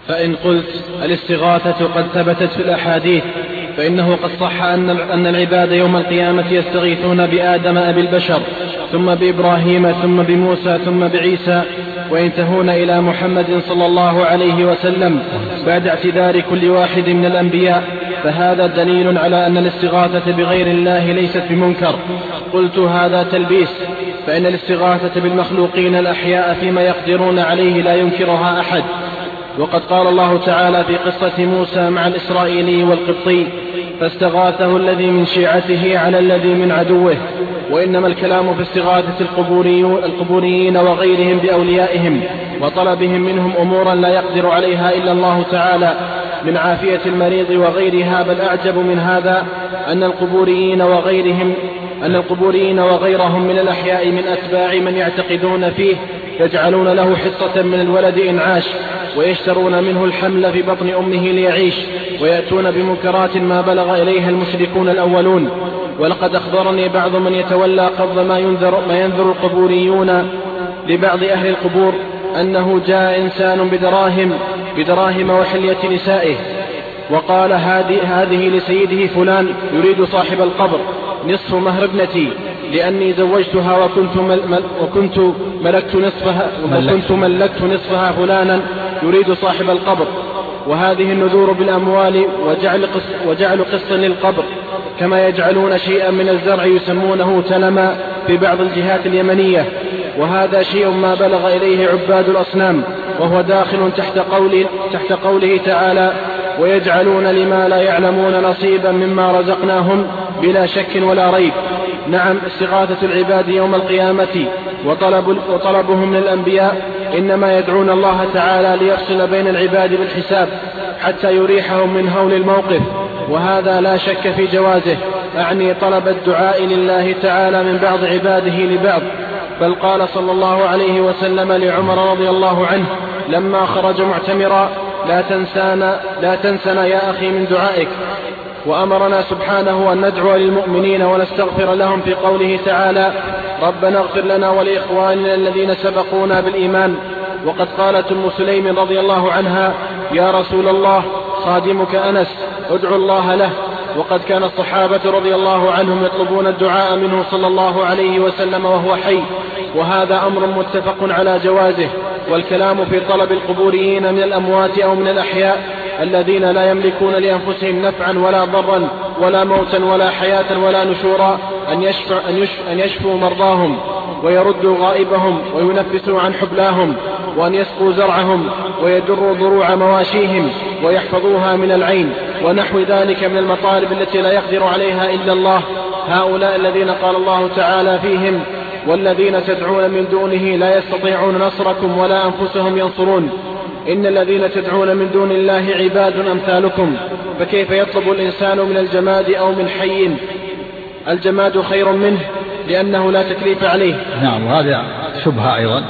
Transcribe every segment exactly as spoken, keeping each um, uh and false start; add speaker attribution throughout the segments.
Speaker 1: فإن قلت الاستغاثة قد ثبتت في الأحاديث، فإنه قد صح أن أن العباد يوم القيامة يستغيثون بآدم أبي البشر، ثم بإبراهيم، ثم بموسى، ثم بعيسى، وينتهون إلى محمد صلى الله عليه وسلم بعد اعتذار كل واحد من الأنبياء، فهذا دليل على أن الاستغاثة بغير الله ليست بمنكر. قلت هذا تلبيس، فإن الاستغاثة بالمخلوقين الأحياء فيما يقدرون عليه لا ينكرها أحد. وقد قال الله تعالى في قصة موسى مع الإسرائيلي والقبطي: فاستغاثه الذي من شيعته على الذي من عدوه. وإنما الكلام في استغاثة القبوريين وغيرهم بأوليائهم وطلبهم منهم أمورا لا يقدر عليها إلا الله تعالى من عافية المريض وغيرها. بل أعجب من هذا أن القبوريين وغيرهم أن القبوريين وغيرهم من الأحياء من أتباع من يعتقدون فيه يجعلون له حصة من الولد إن عاش، ويشترون منه الحمل في بطن أمه ليعيش، ويأتون بمنكرات ما بلغ إليها المشركون الأولون. ولقد أخبرني بعض من يتولى قبض ما ينذر, ما ينذر القبوريون لبعض أهل القبور أنه جاء إنسان بدراهم, بدراهم وحلية نسائه، وقال هذه لسيده فلان يريد صاحب القبر نصف مهر ابنتي، لأني زوجتها وكنت, مل وكنت ملكت نصفها وكنت ملكت نصفها فلانا يريد صاحب القبر. وهذه النذور بالأموال وجعل قسط, وجعل قسط للقبر، كما يجعلون شيئا من الزرع يسمونه تلما في بعض الجهات اليمنية، وهذا شيء ما بلغ إليه عباد الأصنام، وهو داخل تحت قوله, تحت قوله تعالى: ويجعلون لما لا يعلمون نصيبا مما رزقناهم بلا شك ولا ريب. نعم، استغاثة العباد يوم القيامة وطلب وطلبهم من الأنبياء إنما يدعون الله تعالى ليفصل بين العباد بالحساب حتى يريحهم من هول الموقف، وهذا لا شك في جوازه، أعني طلب الدعاء لله تعالى من بعض عباده لبعض. بل قال صلى الله عليه وسلم لعمر رضي الله عنه لما خرج معتمرا: لا تنسانا, لا تنسنا يا أخي من دعائك. وأمرنا سبحانه أن ندعو للمؤمنين ونستغفر لهم في قوله تعالى: ربنا اغفر لنا ولإخواننا الذين سبقونا بالإيمان. وقد قالت أم سليم رضي الله عنها: يا رسول الله، خادمك أنس ادعو الله له. وقد كان الصحابة رضي الله عنهم يطلبون الدعاء منه صلى الله عليه وسلم وهو حي، وهذا أمر متفق على جوازه. والكلام في طلب القبوريين من الأموات أو من الأحياء الذين لا يملكون لأنفسهم نفعا ولا ضرا ولا موتا ولا حياة ولا نشورا أن, يشفع أن, يشفع أن يشفوا مرضاهم ويردوا غائبهم وينفسوا عن حبلاهم، وأن يسقوا زرعهم ويدروا ضروع مواشيهم ويحفظوها من العين ونحو ذلك من المطالب التي لا يقدر عليها إلا الله. هؤلاء الذين قال الله تعالى فيهم: والذين تدعون من دونه لا يستطيعون نصركم ولا أنفسهم ينصرون. إن الذين تدعون من دون الله عباد أمثالكم، فكيف يطلب الإنسان من الجماد أو من حي؟ الجماد خير منه لأنه لا تكليف عليه.
Speaker 2: نعم، وهذا شبهة أيضا،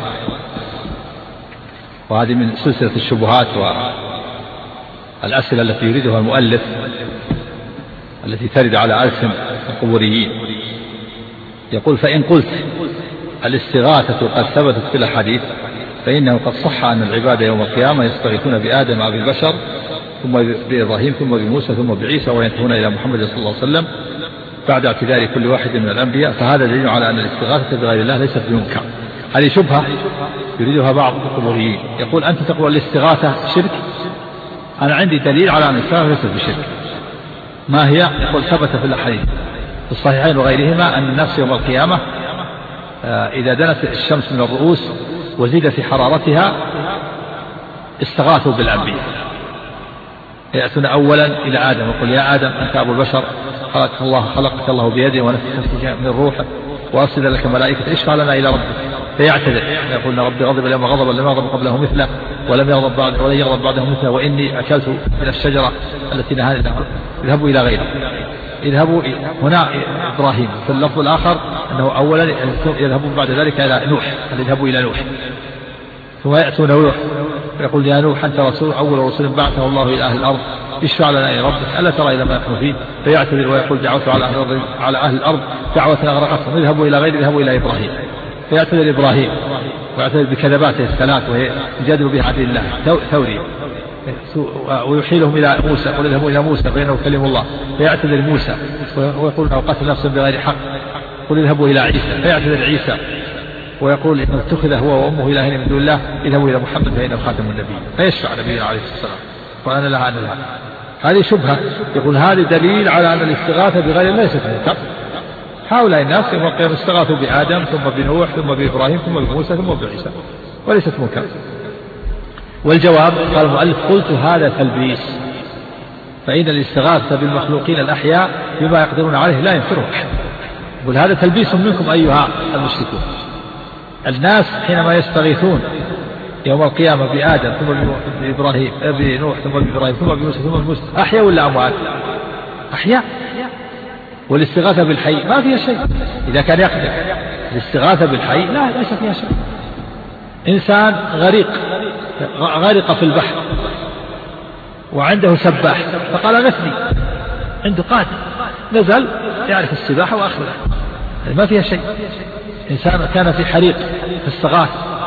Speaker 2: وهذه من سلسلة الشبهات والأسئلة التي يريدها المؤلف التي ترد على ألسن القبوريين. يقول: فإن قلت الاستغاثة قد ثبتت في الحديث، فإنه قد صح أن العباد يوم القيامة يستغيثون بآدم أبي البشر، ثم بإبراهيم، ثم بموسى، ثم بعيسى، وينتهون إلى محمد صلى الله عليه وسلم بعد اعتذار كل واحد من الأنبياء، فهذا دليل على أن الاستغاثة بغير الله ليست بمنكر. هذه شبهة يريدها بعض القبوريين. يقول: أنت تقول الاستغاثة شرك، أنا عندي دليل على أن الاستغاثة ليست بشرك. ما هي؟ يقول: ثبت في الحديث في الصحيحين وغيرهما أن الناس يوم القيامة إذا دنت الشمس من الرؤوس وزيد في حرارتها استغاثوا بالأنبياء، يأتون أولا إلى آدم ويقول: يا آدم أنت أبو البشر، خلقك الله خلقك الله بيده ونفخ من روحه وأرسل لك ملائكة، اشفع لنا إلى ربك. فيعتذر يقول: ربي غضب اليوم غضبا لم يغضب قبله مثله ولم يغضب بعد ولن يغضب بعده مثله، وإني أكلت من الشجرة التي نهاني عنها. اذهبوا إلى غيره. اذهبوا هنا إبراهيم، في اللفظ الآخر أنه أولا يذهبون بعد ذلك إلى نوح، اذهبوا إلى نوح. ثم يأتون نوح يقول: يا نوح أنت رسول أول رسول بعثه الله إلى أهل الأرض، اشفع لنا إلى ربك ألا ترى إلى ما نحن فيه. فيعتذر ويقول: دعوت على أهل الأرض, على أهل الأرض دعوة أغرقتهم، اذهبوا إلى غير اذهبوا إلى إبراهيم. فيعتذر إبراهيم ويعتذر بكذباته الثلاث وهي يجادل بها عدل الله ثوري، ويحيلهم إلى موسى قل اذهبوا إلى موسى فإنه كلم الله فيعتذر موسى ويقول أنه قتل نفسا بغير حق قل اذهبوا إلى عيسى فيعتذر عيسى ويقول إنه اتخذ هو وأمه إلهين من دون الله اذهبوا إلى محمد فإنه خاتم النبي فيشفع نبينا عليه الصلاة والسلام وأنا لها أنا لها. هذه شبهة يقول هذا دليل على أن الاستغاثة بغير الله ليست منكر. هؤلاء الناس يوم القيامة استغاثوا بآدم ثم بنوح ثم بإبراهيم ثم بموسى ثم بعيسى وليست منكر. والجواب قال المؤلف قلت هذا تلبيس فإن الاستغاثة بالمخلوقين الأحياء بما يقدرون عليه لا ينفره أحد. يقول هذا تلبيس منكم أيها المشركون. الناس حينما يستغيثون يوم القيامة بآدم ثم بإبراهيم بنوح ثم بإبراهيم ثم بموسى ثم بموسى أحياء ولا أموات؟ أحياء. والاستغاثة بالحي ما فيها شيء إذا كان يقدر. الاستغاثة بالحي لا ليس فيها شيء. إنسان غريق غرق في البحر وعنده سباح فقال أغثني عنده قادر نزل يعرف السباحة وأخذه ما فيها شيء. إنسان كان في حريق فاستغاث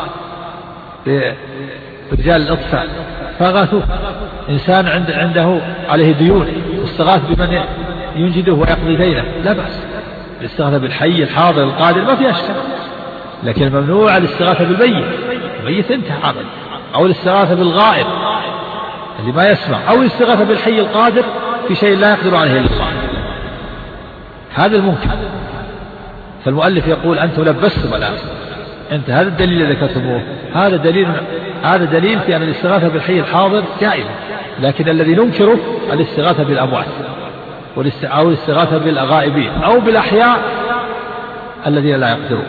Speaker 2: برجال الإطفاء فأغاثوه. إنسان عنده عليه ديون واستغاث بمن ينجده ويقضي دينه لا بأس. الاستغاثة بالحي الحاضر القادر ما فيها شيء. لكن ممنوع الاستغاثة بالميت. الميت انتهى عمل. أو الاستغاثة بالغائب اللي ما يسمع أو الاستغاثة بالحي القادر في شيء لا يقدر عليه إلا الله. هذا الممكن. فالمؤلف يقول أنتم لبستم الآن أنت هذا الدليل الذي ذكرتموه هذا دليل هذا دليل في أن الاستغاثة بالحي الحاضر جائزة. لكن الذي ننكره الاستغاثة بالأموات أو الاستغاثة بالغائبين أو بالأحياء الذين لا يقدرون.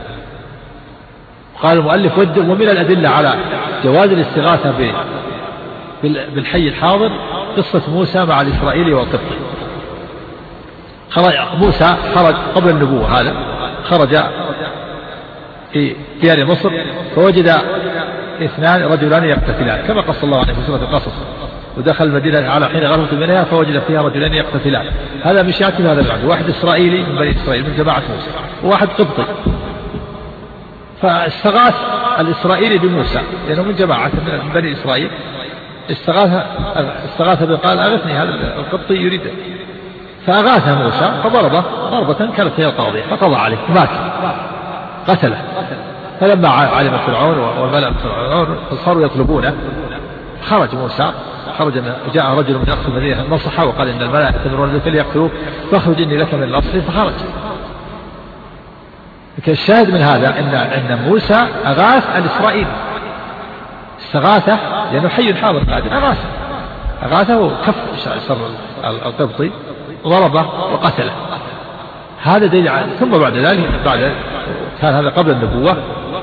Speaker 2: قال المؤلف ومن الأدلة على جواز الاستغاثة بالحي الحاضر قصة موسى مع الإسرائيلي والقبطي. موسى خرج قبل النبوة هذا خرج في ديار مصر فوجد اثنان رجلان يقتتلان كما قص الله عنه في سورة القصص ودخل المدينة على حين غرفت منها فوجد فيها رجلان يقتتلان هذا من شيعته هذا العدو واحد إسرائيلي من بني إسرائيل من جماعة موسى وواحد قبطي. فاستغاث الإسرائيلي بموسى لأنه من جماعة من بني إسرائيل استغاث استغاث بقال أغثني هذا القبطي يريد فأغاثه موسى فضربه ضربة كانت هي القاضية فقضى عليه مات قتله. فلما علم فرعون وملأ فرعون فصاروا يطلبونه خرج موسى خرج جاء رجل من أقصى المدينة نصحه وقال إن الملأ يأتمرون بك ليقتلوك فاخرج إني لك من الأصل فخرج. الشاهد من هذا أن أن موسى أغاث الإسرائيل استغاثة لأنه حي حاضر قادر أغاثه أغاثه وكف شر القبطي ضربه وقتله. هذا دليل. ثم بعد ذلك بعد كان هذا قبل النبوة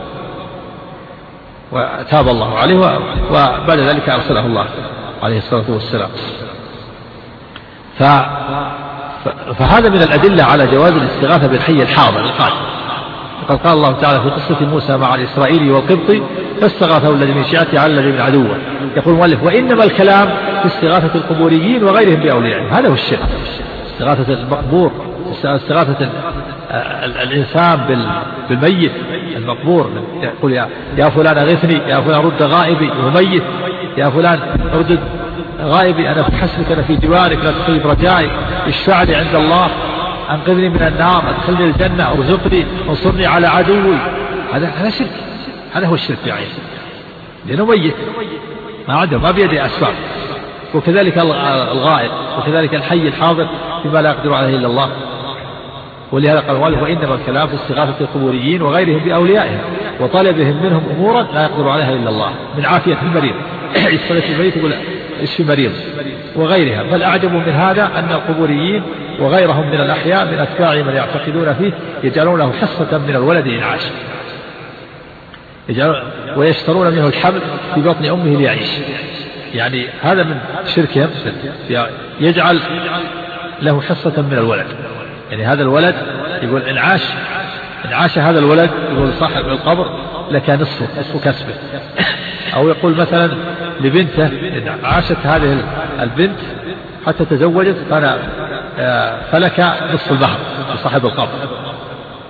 Speaker 2: وتاب الله عليه وبعد ذلك أرسله الله عليه الصلاة والسلام. فهذا من الأدلة على جواز الاستغاثة بالحي الحاضر القادر. وقد قال الله تعالى في قصة موسى مع الإسرائيلي والقبطي فاستغاثه الذي من شيعته على الذي من عدوه. يقول المؤلف وإنما الكلام في استغاثة القبوريين وغيرهم بأوليائهم هذا هو الشرك. استغاثة المقبور استغاثة الإنسان بالميت المقبور يقول يا, يا فلان أغثني يا فلان رد غائبي وميت يا فلان رد غائبي أنا في حسبك أنا في جوارك لا تخلي برجائي اشفع لي عند الله أنقذني من النار أدخلني الجنة أرزقني انصرني على عدوي. هذا هذا شرك. هذا هو الشرك يعني لأنه ميت ما عنده ما بيده أسباب. وكذلك الغائب وكذلك الحي الحاضر فيما لا يقدر عليه إلا الله. ولهذا قال والله وإنما الكلام في استغاثة القبوريين وغيرهم بأوليائهم وطلبهم منهم أمورا لا يقدر عليها إلا الله من عافية المريض يصلي الميت يقول اشفي مريض وغيرها. بل أعجب من هذا أن القبوريين وغيرهم من الأحياء من أتباع من يعتقدون فيه يجعلون له حصة من الولد إن عاش ويشترون منه الحمل في بطن أمه ليعيش. يعني هذا من شركهم يجعل له حصة من الولد. يعني هذا الولد يقول إن عاش إن عاش هذا الولد يقول صاحب القبر لك نصفه نصف كسبه. أو يقول مثلا لبنته إن عاشت هذه البنت حتى تزوجت فأنا فلك نصف المهر لصاحب القبر.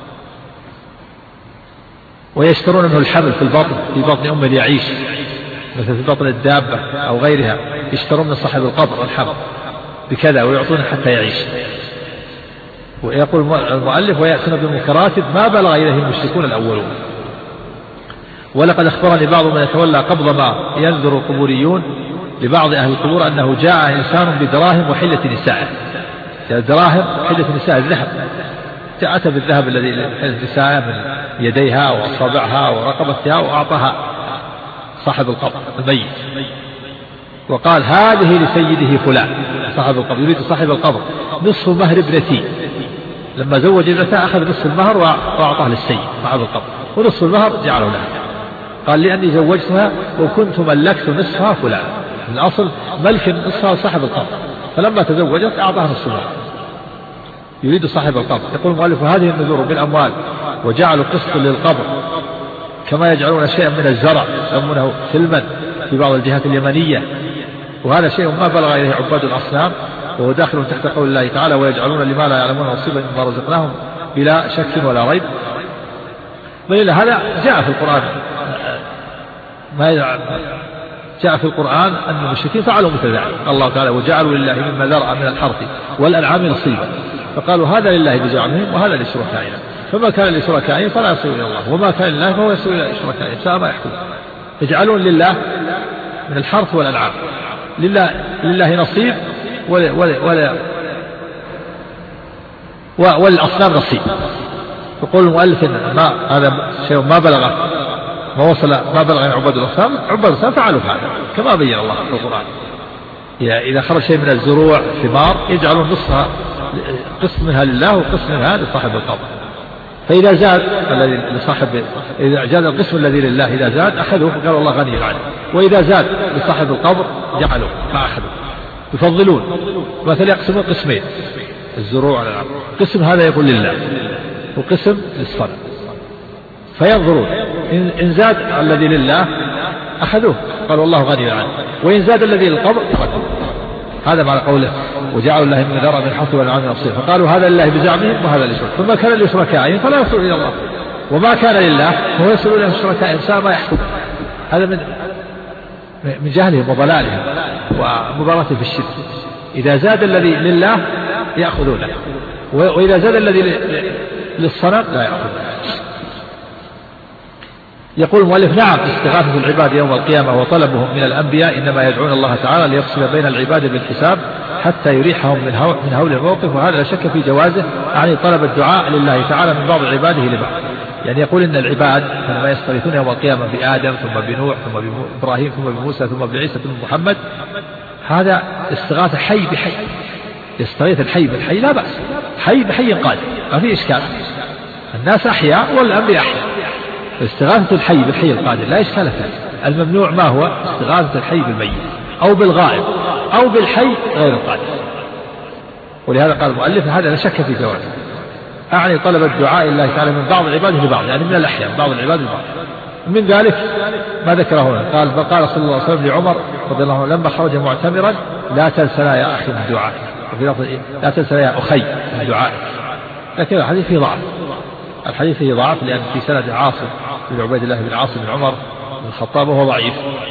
Speaker 2: ويشترون منه الحمل في البطن في بطن أمه ليعيش مثل في بطن الدابة أو غيرها يشترون من صاحب القبر الحب بكذا ويعطونه حتى يعيش. ويقول المؤلف ويأتون بمنكرات ما بلغ إليه المشركون الأولون. ولقد أخبرني بعض من يتولى قبض ما ينذر القبوريون لبعض أهل القبور أنه جاء إنسان بدراهم وحلة نسائه، دراهم وحلة نسائه الذهب، أتى بالذهب الذي حلة نسائه من يديها وأصابعها ورقبتها وأعطاها صاحب القبر الميت، وقال هذه لسيده فلان صاحب القبر، يريد صاحب القبر نصف مهر ابنتي، لما زوج ابنته أخذ نصف المهر وأعطاه للسيد صاحب القبر، ونصف المهر جعله لها. قال لأني زوجتها وكنت ملكت نصفها فلان، من الأصل ملك نصفها صاحب القبر، فلما تزوجت أعطاها نصف المهر، يريد صاحب القبر. يقول المؤلف هذه النذور بالأموال وجعلوا قسط للقبر كما يجعلون شيئا من الزرع يسمونه سلما في بعض الجهات اليمنية، وهذا شيء ما بلغ إليه عباد الأصنام، وهو داخل تحت قول الله تعالى ويجعلون لما لا يعلمون نصيبا مما رزقناهم بلا شك ولا ريب. بل هذا جاء في القرآن، ما جاء في القرآن أن المشركين فعلوا مثل ذلك. الله تعالى وجعلوا لله مما ذرأ من الحرث والأنعام نصيبا، فقالوا هذا لله بزعمهم وهذا لشركائنا، فما كان لشركائهم فلا يصل إلى الله وما كان لله فهو يصل إلى شركائهم، ساء ما يحكمون. يجعلون لله من الحرث والأنعام لله لله نصيب ولا ولا ولا وللأصنام نصيب. يقول المؤلف إن ما هذا شيء ما بلغ ما وصل ما بلغ عن عباد الأصنام، عباد الأصنام فعلوا هذا كما بين الله في القرآن. إذا خرج شيء من الزروع ثمار يجعلون نصها قسم منها لله وقسم منها لصاحب القبر، فإذا زاد الذي لصاحب إذا زاد القسم الذي لله إذا زاد أخذوه قالوا الله غني عنه، وإذا زاد لصاحب القبر جعلوه ما أخذوه. يفضلون مثلا يقسمون قسمين الزروع والأنعام، قسم هذا يقول لله وقسم للصنم، فينظرون إن زاد الذي لله أخذوه قالوا الله غني عنه، وإن زاد الذي للقبر تركوه. هذا معنى قوله وجعلوا الله من ذرى من حرث والأنعام نصيب، فقالوا هذا لله بزعمهم وهذا لشرك، فما كان لشركائهم فلا يصل إلى الله وما كان لله فهو يصل إلى شركائهم، ساء ما يحكم. هذا من من جهلهم وضلالهم ومبالغتهم في الشرك. إذا زاد الذي لله يأخذونه، وإذا زاد الذي للصنم لا يأخذونه. يقول المؤلف نعم استغاثة العباد يوم القيامة وطلبهم من الأنبياء إنما يدعون الله تعالى ليفصل بين العباد بالحساب حتى يريحهم من هول, من هول الموقف، وهذا لا شك في جوازه، يعني طلب الدعاء لله تعالى من بعض عباده لبعض. يعني يقول إن العباد لما يستغيثون يوم القيامة بآدم ثم بنوح ثم بإبراهيم ثم بموسى ثم بعيسى ثم بمحمد، هذا استغاثة حي بحي، يستغيث الحي بالحي لا بأس، حي بحي قادم ما في إشكال، الناس أحياء والأنبياء أحياء. استغاثة الحي بالحي القادر لا إشكال فيه. الممنوع ما هو استغاثة الحي بالميت أو بالغائب أو بالحي غير القادر. ولهذا قال المؤلف هذا لا شك في جوازه، أعني طلب الدعاء لله تعالى من بعض العباد لبعض، يعني من الأحياء بعض العباد لبعض. من ذلك ما ذكره هنا قال فقال صلى الله عليه وسلم لعمر رضي الله عنه لما خرج معتمرا لا تنسنا يا أخي من دعائك، لا تنسنا يا أخي من دعائك. لكن الحديث فيه ضعف، الحديث فيه ضعف لأن في سند عاصم بن عبيد الله بن عاصم بن عمر بن الخطاب وهو ضعيف،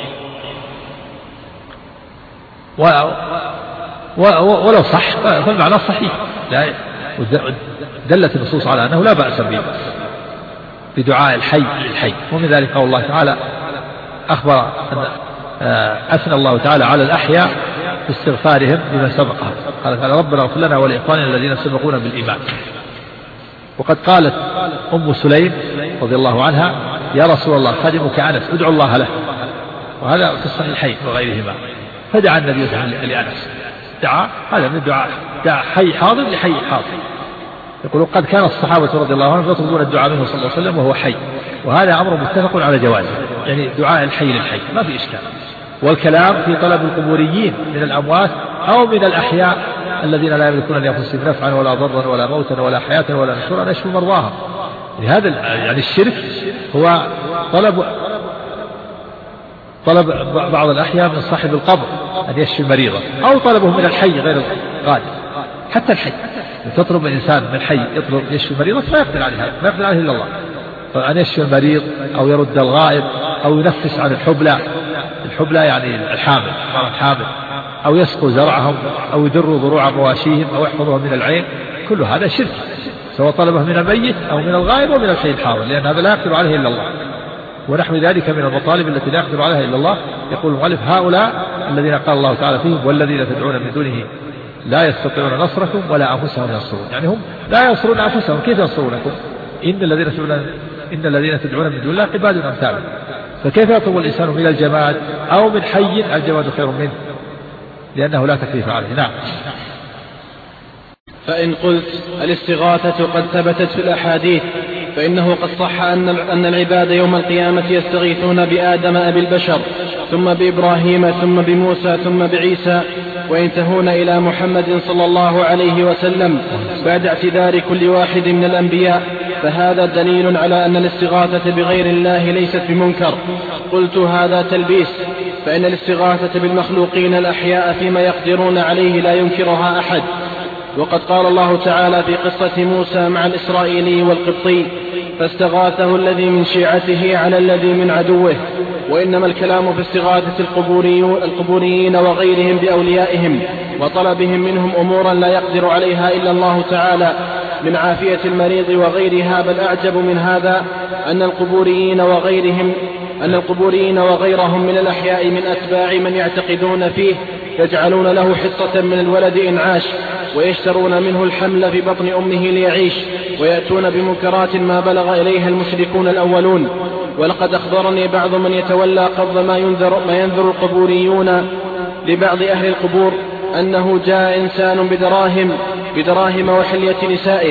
Speaker 2: و... و... ولو صح فالمعنى صحيح، لا دلت النصوص على أنه لا بأس به بدعاء الحي للحي. ومن ذلك قول الله تعالى أخبر أن أثنى الله تعالى على الأحياء باستغفارهم بما سبقهم، قال تعالى ربنا اغفر لنا ولإخواننا الذين سبقونا بالإيمان. وقد قالت أم سليم رضي الله عنها يا رسول الله خادمك أنس ادعو الله له، وهذا في الصحيحين وغيرهما، فدعا النبي صلى الله عليه وسلم لأنس، دعا هذا من الدعاء، دعا حي حاضر لحي حاضر. يقول قد كان الصحابة رضي الله عنهم يطلبون الدعاء منه صلى الله عليه وسلم وهو حي، وهذا أمر متفق على جوازه، يعني دعاء الحي للحي ما في إشكال. والكلام في طلب القبوريين من الأموات أو من الأحياء الذين لا يملكون لأنفسهم نفعا ولا ضرا ولا موتا ولا حياة ولا نشورا أن يشفوا مرضاهم. لهذا يعني الشرك هو طلب طلب بعض الأحياء من صاحب القبر أن يشفي مريضا، أو طلبه من الحي غير القادر. حتى الحي تطلب من إنسان من حي يطلب يشفي مريضا ما يقدر عليه هذا، ما يقدر عليه إلا الله، فأن يشفي المريض أو يرد الغائب أو ينفس عن الحبلى الحبلى يعني الحامل حامل، أو يسقوا زرعهم أو يدروا ضروع مواشيهم أو يحفظوهم من العين، كل هذا شرك، سواء طلبه من الميت أو من الغائب أو من الشيء الحاضر، لأن هذا لا يقدر عليه إلا الله. ونحو ذلك من المطالب التي لا يقدر عليها إلا الله. يقول المؤلف: هؤلاء الذين قال الله تعالى فيهم: والذين تدعون من دونه لا يستطيعون نصركم ولا أنفسهم ينصرون. يعني هم لا ينصرون أنفسهم، كيف ينصرونكم؟ إن الذين تدعون إن الذين تدعون من دون الله عباد أمثالكم. فكيف يطلب الإنسان من الجماد أو من حي؟ الجماد خير منه، لأنه لا تكليف عليه. نعم.
Speaker 1: فإن قلت الاستغاثة قد ثبتت في الأحاديث، فإنه قد صح أن أن العباد يوم القيامة يستغيثون بآدم أبي البشر، ثم بإبراهيم، ثم بموسى، ثم بعيسى، وينتهون إلى محمد صلى الله عليه وسلم بعد اعتذار كل واحد من الأنبياء، فهذا دليل على أن الاستغاثة بغير الله ليست بمنكر. قلت: هذا تلبيس، فإن الاستغاثة بالمخلوقين الأحياء فيما يقدرون عليه لا ينكرها أحد. وقد قال الله تعالى في قصة موسى مع الإسرائيلي والقبطي: فاستغاثه الذي من شيعته على الذي من عدوه. وإنما الكلام في استغاثة القبوريين وغيرهم بأوليائهم وطلبهم منهم أمورا لا يقدر عليها إلا الله تعالى من عافية المريض وغيرها. بل أعجب من هذا أن القبوريين وغيرهم أن القبوريين وغيرهم من الأحياء من أتباع من يعتقدون فيه يجعلون له حصة من الولد إن عاش، ويشترون منه الحمل في بطن أمه ليعيش، ويأتون بمنكرات ما بلغ إليها المشركون الأولون. ولقد أخبرني بعض من يتولى قبض ما ينذر, ما ينذر القبوريون لبعض أهل القبور أنه جاء إنسان بدراهم, بدراهم وحلية نسائه،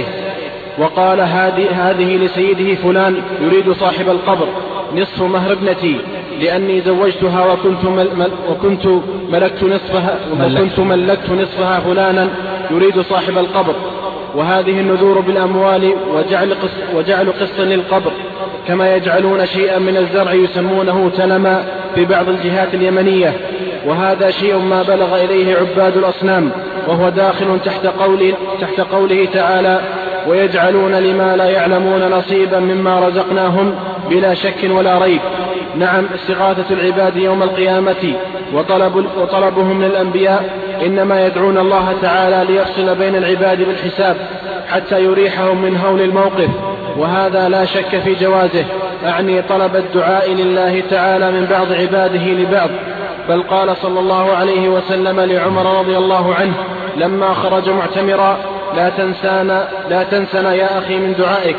Speaker 1: وقال: هذه لسيده فلان يريد صاحب القبر نصف مهر ابنتي، لأني زوجتها وكنت, مل مل وكنت ملكت نصفها وكنت ملكت نصفها فلانا يريد صاحب القبر. وهذه النذور بالأموال وجعل قص, وجعل قصا للقبر، كما يجعلون شيئا من الزرع يسمونه تلما في بعض الجهات اليمنية، وهذا شيء ما بلغ إليه عباد الأصنام، وهو داخل تحت قوله, تحت قوله تعالى: ويجعلون لما لا يعلمون نصيبا مما رزقناهم بلا شك ولا ريب. نعم، استغاثة العباد يوم القيامة وطلب وطلبهم من الأنبياء إنما يدعون الله تعالى ليفصل بين العباد بالحساب حتى يريحهم من هول الموقف، وهذا لا شك في جوازه، أعني طلب الدعاء لله تعالى من بعض عباده لبعض. بل قال صلى الله عليه وسلم لعمر رضي الله عنه لما خرج معتمرا: لا تنسانا, لا تنسنا يا أخي من دعائك.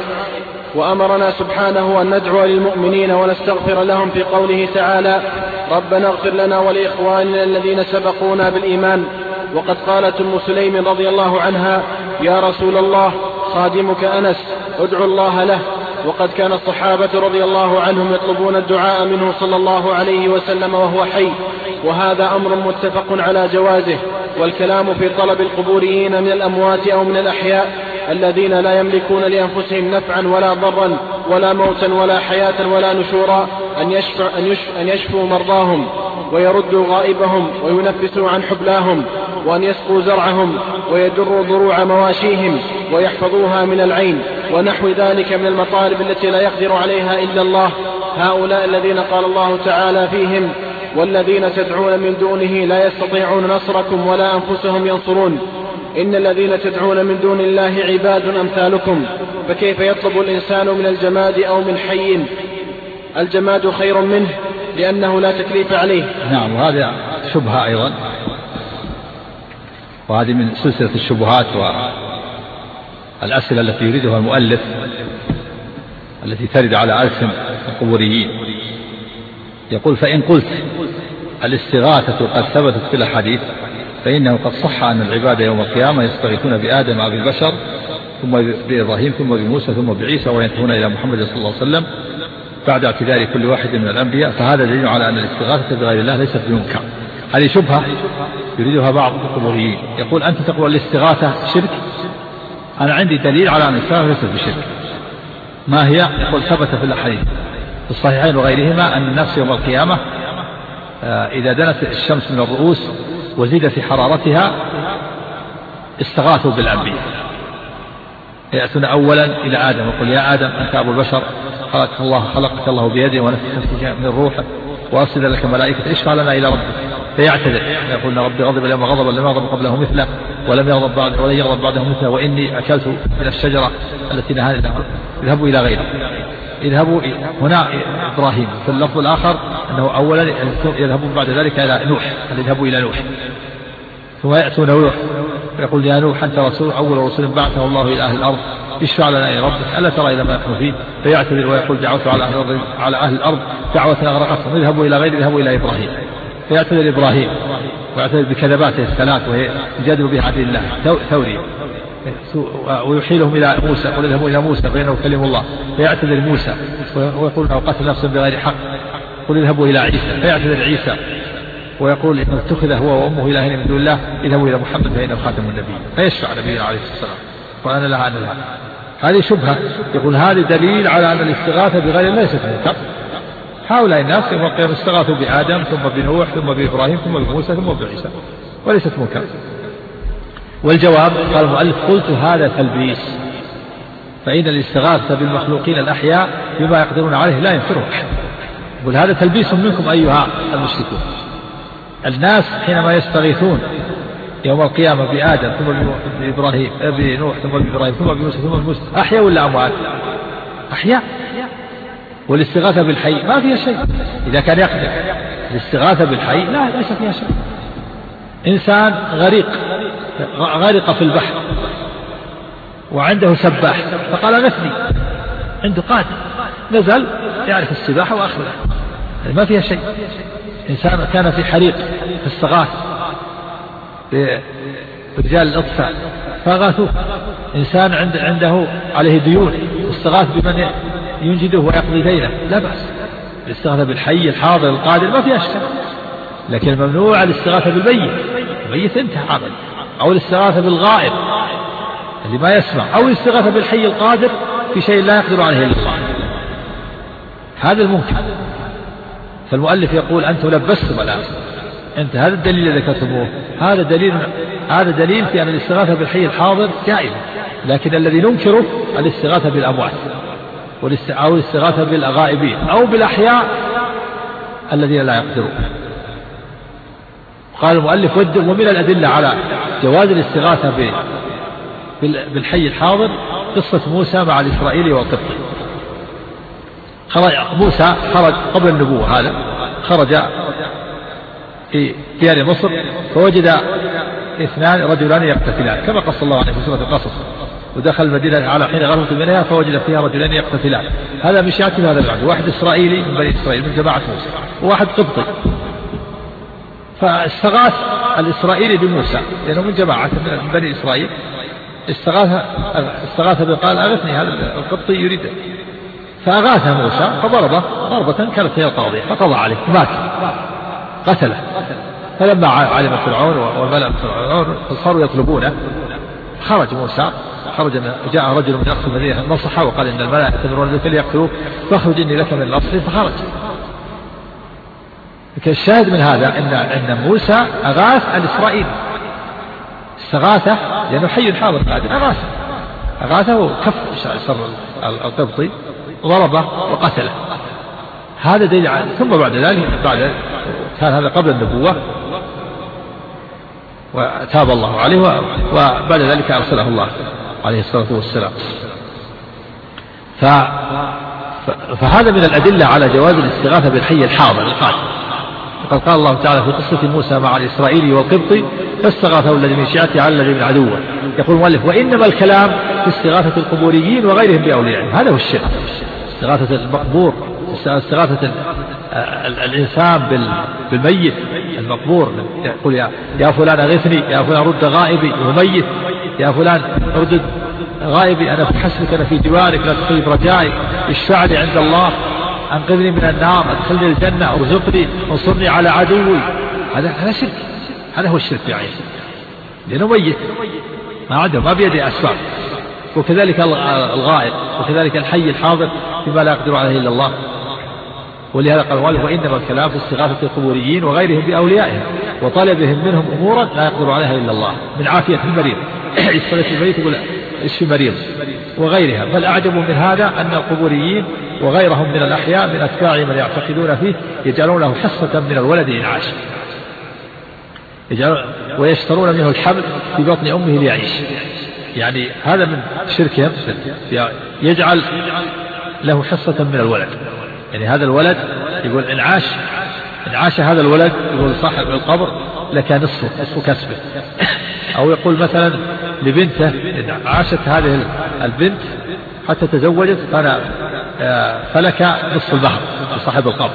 Speaker 1: وأمرنا سبحانه أن ندعو للمؤمنين ونستغفر لهم في قوله تعالى: ربنا اغفر لنا ولإخواننا الذين سبقونا بالإيمان. وقد قالت أم سليم رضي الله عنها: يا رسول الله، خادمك أنس ادعو الله له. وقد كان الصحابة رضي الله عنهم يطلبون الدعاء منه صلى الله عليه وسلم وهو حي، وهذا أمر متفق على جوازه. والكلام في طلب القبوريين من الأموات أو من الأحياء الذين لا يملكون لأنفسهم نفعا ولا ضرا ولا موتا ولا حياة ولا نشورا أن, يشفع أن, يشف أن يشفوا مرضاهم ويردوا غائبهم وينفسوا عن حبلاهم، وأن يسقوا زرعهم ويدروا ضروع مواشيهم ويحفظوها من العين، ونحو ذلك من المطالب التي لا يقدر عليها إلا الله. هؤلاء الذين قال الله تعالى فيهم: والذين تدعون من دونه لا يستطيعون نصركم ولا أنفسهم ينصرون. إن الذين تدعون من دون الله عباد أمثالكم، فكيف يطلب الإنسان من الجماد أو من حي؟ الجماد خير منه لأنه لا تكليف عليه.
Speaker 2: نعم، وهذا شبهة أيضا، وهذه من سلسلة الشبهات والأسئلة التي يريدها المؤلف التي ترد على ألسن القبوريين. يقول: فإن قلت الاستغاثة قد ثبتت في الأحاديث، فإنه قد صح أن العباد يوم القيامة يستغيثون بآدم أبي البشر، ثم بإبراهيم، ثم بموسى، ثم بعيسى، وينتهون إلى محمد صلى الله عليه وسلم بعد اعتذار كل واحد من الأنبياء، فهذا دليل على أن الاستغاثة بغير الله ليست بمنكر. هذه شبهة يريدها بعض القبوريين. يقول: أنت تقول الاستغاثة شرك، أنا عندي دليل على أن الاستغاثة ليست بشرك. ما هي؟ يقول: ثبت في الأحاديث في الصحيحين وغيرهما أن الناس يوم القيامة إذا دنت الشمس من الرؤوس وزيد في حرارتها استغاثوا بالأنبياء، يأتون أولا إلى آدم ويقول: يا آدم أنت أبو البشر، خلقك الله خلقك الله بيده ونفخ فيك من روحه وأرسل لك ملائكة اشفع لنا إلى ربك فيعتذر يقول ربي غضب اليوم غضبا لم يغضب قبله مثله ولم يغضب بعد ولن يغضب بعده مثله وإني أكلت من الشجرة التي نهاني اذهبوا إلى غيره. اذهبوا هنا إبراهيم، في اللفظ الآخر أنه أولا يذهبون بعد ذلك إلى نوح، يذهبوا إلى نوح ثم يأتون نوح يقول يا نوح أنت رسول أول رسول بعثه الله إلى أهل الأرض اشفع لنا إلى ربك ألا ترى إلى ما نحن فيه فيعتذر ويقول دعوت على أهل, على أهل الأرض دعوة أغرقتهم اذهبوا إلى غير اذهبوا إلى إبراهيم فيعتذر إبراهيم ويعتذر بكذباته الثلاث وهي يجادل بها عدل الله ثوري ويحيلهم إلى موسى قل اذهبوا إلى موسى فإنه كلم الله فيعتذر موسى ويقول أو قتل نفسا بغير حق قل اذهبوا إلى عيسى فيعتذر عيسى ويقول إنه اتخذ هو وأمه إلهين من دون الله اذهبوا إلى محمد فإنه خاتم النبي فيشفع نبينا عليه الصلاة والسلام وأنا لها أنا لها. هذه شبهة يقول هذا دليل على أن الاستغاثة بغير الله ليست منكر. هؤلاء الناس يوم القيامة استغاثوا بآدم ثم بنوح ثم بإبراهيم ثم بموسى ثم بعيسى وليست منكر. والجواب قال المؤلف قلت هذا تلبيس فإن الاستغاثة بالمخلوقين الأحياء بما يقدرون عليه لا ينكره أحد. يقول هذا تلبيس منكم أيها المشركون. الناس حينما يستغيثون يوم القيامة بآدم ثم بإبراهيم بنوح ثم بإبراهيم ثم بموسى ثم بموسى أحياء ولا أموات؟ أحياء. والاستغاثة بالحي ما فيها شيء إذا كان يقدر. الاستغاثة بالحي لا ليس فيها شيء. إنسان غريق غرق في البحر وعنده سباح فقال أغثني عنده قادر نزل يعرف السباحة وأخذه ما فيها شيء. إنسان كان في حريق فاستغاث برجال الإطفاء فأغاثوه. إنسان عند عنده عليه ديون استغاث بمن ينجده ويقضي دينه لا بأس. الاستغاثة بالحي الحاضر القادر ما فيها شيء. لكن الممنوع الاستغاثة بالميت. الميت انتهى عمل. أو الاستغاثة بالغائب اللي ما يسمع أو الاستغاثة بالحي القادر في شيء لا يقدر عليه إلا الله. هذا الممكن. فالمؤلف يقول أنتم لبستم الآن أنت هذا الدليل الذي ذكرتموه هذا دليل هذا دليل في أن الاستغاثة بالحي الحاضر جائزة. لكن الذي ننكره الاستغاثة بالأموات أو الاستغاثة بالغائبين أو بالأحياء الذين لا يقدرون. قال المؤلف ومن الأدلة على جواز الاستغاثة بالحي الحاضر قصة موسى مع الإسرائيلي والقبطي. موسى خرج قبل النبوة هذا خرج في ديار مصر فوجد اثنان رجلان يقتتلان كما قص الله عنه في سورة القصص ودخل المدينة على حين غرفة منها فوجد فيها رجلان يقتتلان هذا مش يأتي هذا البعد واحد إسرائيلي من بني إسرائيل من جماعة موسى وواحد قبطي. فاستغاث الإسرائيلي بموسى لأنه من جماعة من بني إسرائيل استغاث استغاث بقال أغثني هذا القبطي يريد فأغاث موسى فضربه ضربة كانت هي القاضية فقضى عليه مات قتله. فلما علم فرعون وملأ فرعون صاروا يطلبونه خرج موسى خرج جاء رجل من أقصى المدينة نصحه وقال إن الملأ يأتمرون بك ليقتلوك فاخرج إني لك من الأصل فخرج. لكن الشاهد من هذا إن أن موسى أغاث الإسرائيلي استغاثه لأنه حي حاضر قادر أغاثه أغاثه وكف شر القبطي ضربه وقتله. هذا دليل. ثم بعد ذلك بعد كان هذا قبل النبوة وتاب الله عليه وبعد ذلك أرسله الله عليه الصلاة والسلام. فهذا من الأدلة على جواز الاستغاثة بالحي الحاضر القادر. وقد قال الله تعالى في قصة موسى مع الإسرائيلي والقبطي فاستغاثه الذي من شيعته على الذي من عدوه. يقول المؤلف وإنما الكلام في استغاثة القبوريين وغيرهم بأوليائهم هذا هو الشرك. استغاثة المقبور استغاثة الإنسان بالميت المقبور يقول يا, يا فلان أغثني يا فلان رد غائبي وهو ميت يا فلان رد غائبي أنا في حسبك أنا في جوارك لا تخيب رجائي اشفع لي عند الله أنقذني من النار أدخلني الجنة أرزقني انصرني على عدوي. هذا هذا شرك. هذا هو الشرك يعني لأنه ميت ما عنده ما بيده أسباب. وكذلك الغائب وكذلك الحي الحاضر بما لا يقدر عليه إلا الله. ولهذا قال والله وإنما الكلام في استغاثة القبوريين وغيرهم بأوليائهم وطلبهم منهم أمورا لا يقدر عليها إلا الله من عافية المريض. يستغيث المريض يقول يشفي مريض وغيرها. بل أعجب من هذا أن القبوريين وغيرهم من الأحياء من أتباع من يعتقدون فيه يجعلون له حصة من الولد إن عاش، ويشترون منه الحمل في بطن أمه ليعيش. يعني هذا من شركهم، يجعل له حصة من الولد. يعني هذا الولد يقول إن عاش إن عاش هذا الولد، يقول صاحب القبر لك نصف نصف كسبه. أو يقول مثلا لبنته إن عاشت هذه البنت حتى تزوجت فأنا فلك نصف المهر لصاحب القبر.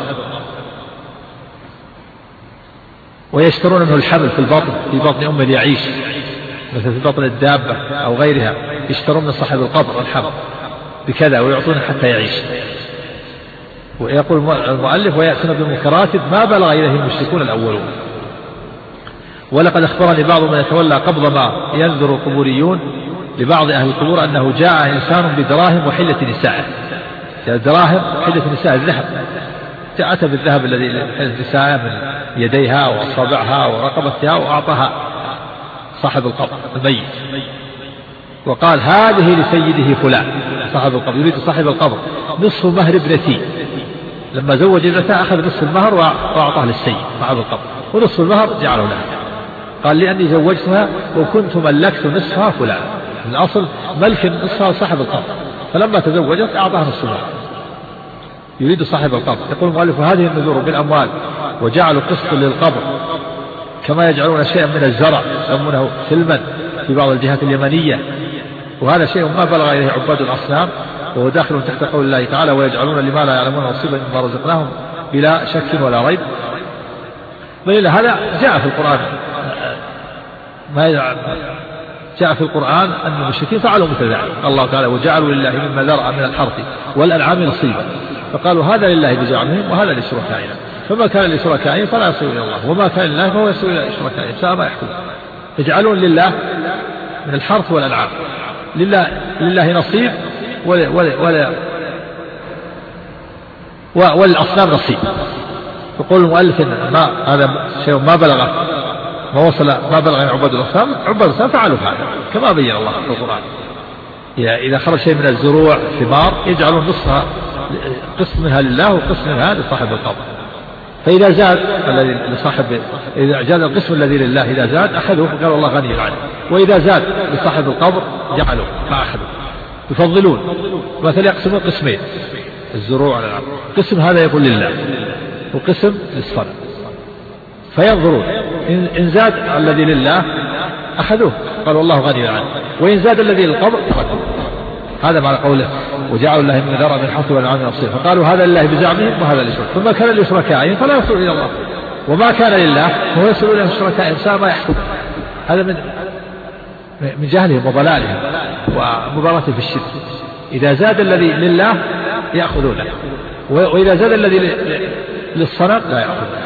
Speaker 2: ويشترون منه الحمل في البطن في بطن أمه ليعيش، مثل في بطن الدابة أو غيرها، يشترون من صاحب القبر الحمل بكذا ويعطونه حتى يعيش. ويقول المؤلف ويأتون بمنكرات ما بلغ إليه المشركون الأولون. ولقد أخبرني بعض من يتولى قبض ما ينذر القبوريون لبعض أهل القبور أنه جاء إنسان بدراهم وحلة نسائه. دراهم وحلة نسائه الذهب، أتى بالذهب الذي لحلة نسائه من يديها وأصابعها ورقبتها وأعطاها صاحب القبر الميت، وقال هذه لسيده فلان. صاحب القبر يريد صاحب القبر نصف مهر ابنتي، لما زوج ابنته أخذ نصف المهر وأعطاه للسيد صاحب القبر، ونصف المهر جعله لها. قال لأني زوجتها وكنت ملكت نصفها فلان. من الأصل ملك نصفها صاحب القبر، فلما تزوجت أعطاها نصف المهر. يريد صاحب القبر. يقول المؤلف هذه النذور بالأموال وجعلوا قسط للقبر كما يجعلون شيئا من الزرع يسمونه سلما في بعض الجهات اليمنية، وهذا شيء ما بلغ إليه عباد الأصنام، وهو داخل تحت قول الله تعالى ويجعلون لما لا يعلمون نصيبا مما رزقناهم بلا شك ولا ريب. بل هذا جاء في القرآن، ما جاء في القرآن أن المشركين فعلوا مثل ذلك. الله تعالى وجعلوا لله مما ذرأ من الحرث والأنعام نصيبا، فقالوا هذا لله بزعمهم وهذا لشركائنا، فما كان لشركائهم فلا يصل إلى الله، وما كان لله فهو يصل إلى شركائهم، ساء ما يحكم. يجعلون لله من الحرث والأنعام، لله لله نصيب ولا ولا ولا وللأصنام نصيب. يقول المؤلف ما هذا شيء ما بلغه ما وصل ما بلغ عباد الأصنام. عباد الأصنام فعلوا هذا كما بين الله في القرآن. إذا خرج شيء من الزروع ثمار يجعلون نصها قسم منها لله وقسم منها لصاحب القبر، فإذا زاد الذي لصاحب إذا زاد القسم الذي لله إذا زاد أخذوه فقال الله غني عنه، وإذا زاد لصاحب القبر جعلوه ما أخذوه. يفضلون مثلا يقسمون قسمين الزروع على العام، قسم هذا يقول لله وقسم للصنم، فينظرون إن زاد الذي لله أخذوه قال والله غني عنه، وإن زاد الذي للقبر تركوه. هذا معنى قوله وجعلوا الله من ذرأ من الحرث والأنعام نصيبا، فقالوا هذا لله بزعمهم وهذا لشرك، فما كان لشركائهم فلا يصل إلى الله، وما كان لله فهو يصل إلى شركائهم، ساء ما يحكم. هذا من من جهلهم وضلالهم ومبالغتهم في الشرك. إذا زاد الذي لله يأخذونه، وإذا زاد الذي للصنم لا يأخذونه.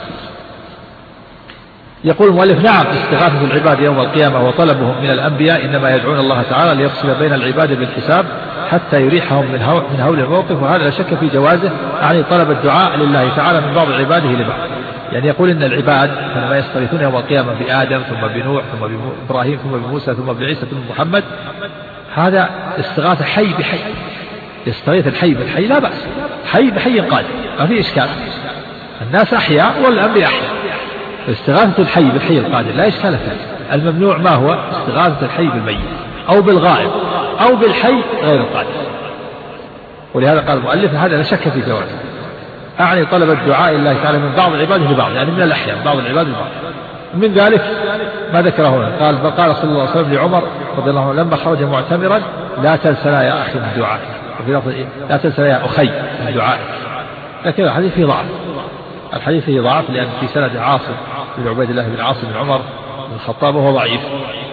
Speaker 2: يقول المؤلف نعم استغاثة العباد يوم القيامة وطلبهم من الأنبياء إنما يدعون الله تعالى ليفصل بين العباد بالحساب حتى يريحهم من هول, من هول الموقف، وهذا لا شك في جوازه، يعني طلب الدعاء لله تعالى من بعض عباده لبعض. يعني يقول إن العباد لما يستغيثون يوم القيامة بآدم ثم بنوح ثم بإبراهيم ثم بموسى ثم بعيسى ثم بمحمد، هذا استغاثة حي بحي، يستغيث الحي بالحي لا بأس، حي بحي قادم ما في إشكال، الناس أحياء والأنبياء أحياء. استغاثة الحي بالحي القادر لا إشكال فيه. الممنوع ما هو استغاثة الحي بالميت أو بالغائب أو بالحي غير القادر. ولهذا قال المؤلف هذا لا شك في جوازه، أعني طلب الدعاء لله تعالى من بعض العباد لبعض، يعني من الأحياء بعض العباد لبعض. من ذلك ما ذكره هنا قال قال صلى الله عليه وسلم لعمر رضي الله عنه لما خرج معتمرا لا تنسنا يا أخي من دعائك، لا تنسنا يا أخي من دعائك. لكن الحديث فيه ضعف، الحديث فيه ضعف لأن في سند عاصم بن عبيد الله بن عاصم بن عمر بن الخطاب وهو ضعيف.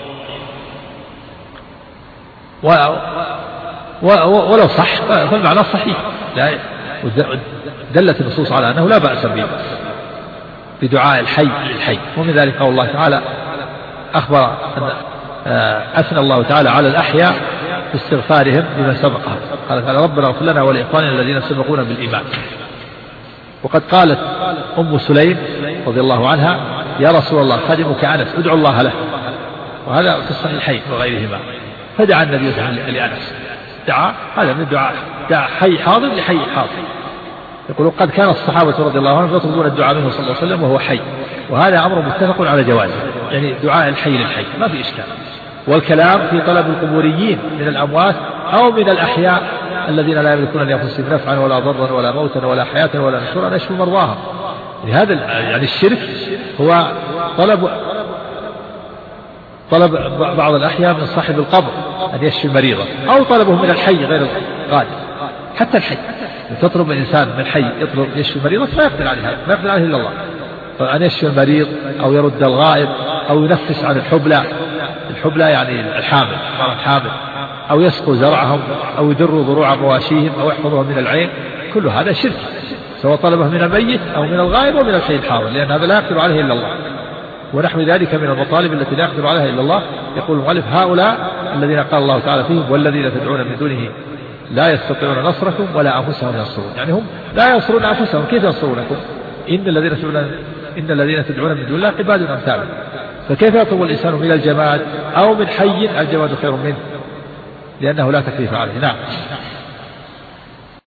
Speaker 2: و و ولو صح فالمعنى صحيح، لا دلت النصوص على أنه لا بأس به بدعاء الحي للحي. ومن ذلك قول الله تعالى أخبر أن أثنى الله تعالى على الأحياء في استغفارهم بمن سبقهم، قال تعالى ربنا اغفر لنا ولإخواننا الذين سبقونا بالإيمان. وقد قالت أم سليم رضي الله عنها يا رسول الله خادمك أنس ادعو الله له، وهذا في الصحيحين وغيرهما. فدعا النبي صلى الله عليه وسلم لأنس، دعا هذا من الدعاء، دعا حي حاضر لحي حاضر. يقول قد كان الصحابة رضي الله عنهم يطلبون الدعاء منه صلى الله عليه وسلم وهو حي، وهذا أمر متفق على جوازه، يعني دعاء الحي للحي ما في إشكال. والكلام في طلب القبوريين من الأموات أو من الأحياء الذين لا يملكون لأنفسهم نفعا ولا ضرا ولا موتا ولا حياة ولا نشورا أن يشفوا مرضاهم. هذا يعني الشرك هو طلب طلب بعض الأحياء من صاحب القبر أن يشفي المريضة، أو طلبه من الحي غير الغالب. حتى الحي تطلب الإنسان من الحي يطلب يشفي المريضة ما يقدر عليه، ما يقدر عليه إلا الله، فأن يشفي المريض أو يرد الغائب أو ينفس عن الحبلى، الحبلى يعني الحامل الحامل، أو يسقوا زرعهم أو يدروا ضروع مواشيهم أو يحفظهم من العين، كل هذا شرك، سواء طلبه من الميت أو من الغائب أو من الحي الحاضر، لأن هذا لا يقدر عليه إلا الله. ونحو ذلك من المطالب التي لا يقدر عليها إلا الله. يقول المؤلف هؤلاء الذين قال الله تعالى فيهم والذين تدعون من دونه لا يستطيعون نصركم ولا أنفسهم ينصرون، يعني هم لا ينصرون أنفسهم، كيف ينصرونكم؟ إن الذين تدعون إن الذين تدعون من دون الله عباد أمثالكم، فكيف يطلب الإنسان من الجماد أو من حي؟ الجماد خير منه، لأنه لا تكليف عليه. نعم.